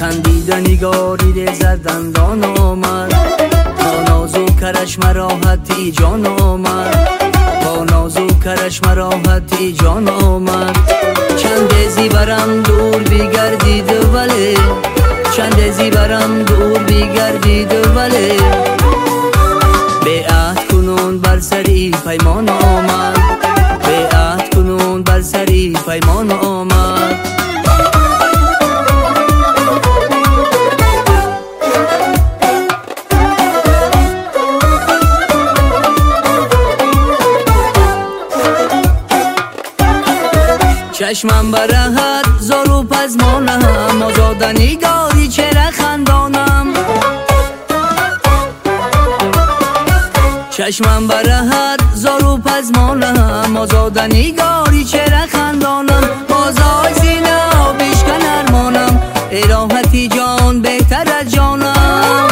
خندیدنی گارید زدندان آمد، با نازو کرش مراحتی جان آمد، با نازو کرش مراحتی جان آمد. چند زیبرم دور بگردید ولی، چند زیبرم دور بگردید ولی، به عهد کنون بر سری پیمان آمد، به عهد کنون بر سری پیمان آمد. چشمم برهد زارو پزمانم، آزادنی گاری چرا خندانم. چشمم برهد زارو پزمانم، آزادنی گاری چرا خندانم. بازای سینه بشکن ارمانم، راحتی جان بهتر از جانم.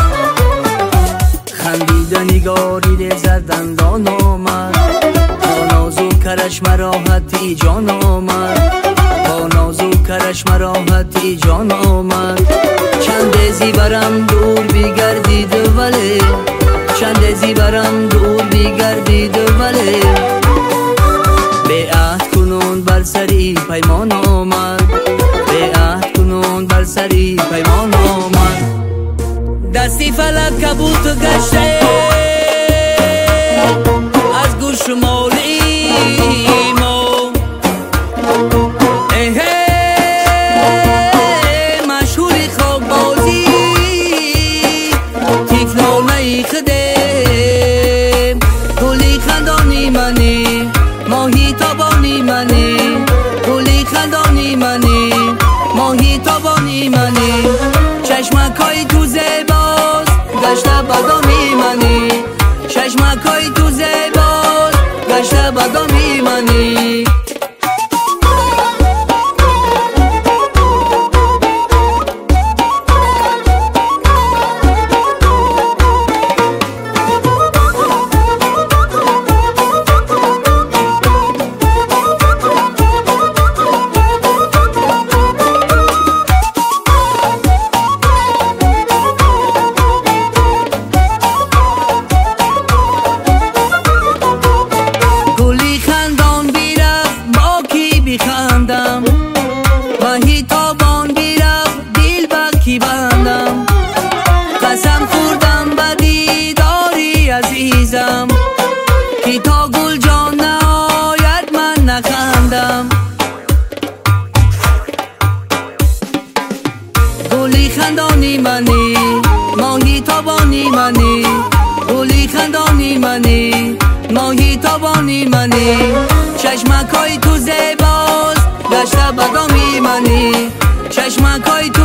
خندیدنی گاری زدندان آمد، با نازو کرش مراحتی جان آمد، با نازو کرش مراحتی جان آمد. چند زیبرم دور بگردید ولی، چند زیبرم دور بگردید ولی، به عهد کنون بر سری پیمان آمد، به عهد کنون بر سری پیمان آمد. دستی فلک کبوت گشته از گوش مالیم و مشهوری خواب بازی تیفلانه خدم. گلی خندانی منی ماهی تابانی منی، گلی خندانی منی ماهی تابانی منی. چشمکای تو زیباز گشته بدامی منی، چشمکای تو زیباز گشته بدامی منی. ماهی تابان بیرفت دل بکی بندم، قسم خوردم به دیداری عزیزم، که تا گل جان نهاید من نخندم. گلی خندانی منی ماهی تابانی منی، گلی خندانی منی ماهی تابانی منی. چشمکای تو زیباز گشته بدامی منی، چشمکای تو